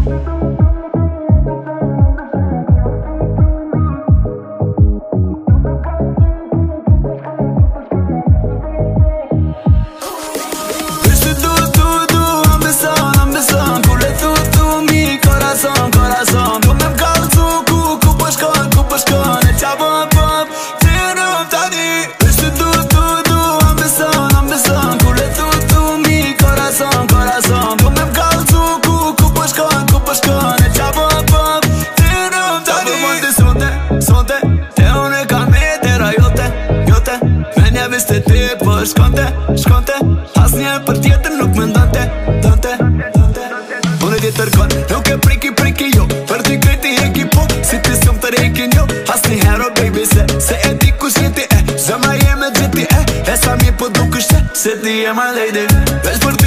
Viste ti për shkonte As një për tjetër nuk me ndante Unë e tjetër kon nuk e priki jo Për ty kreti e ki po Si ti s'jom të rekin jo As një hero baby se e di kus jeti Zëma jeme gjeti e sa mi po duk është se ti e my lady Vesh për ty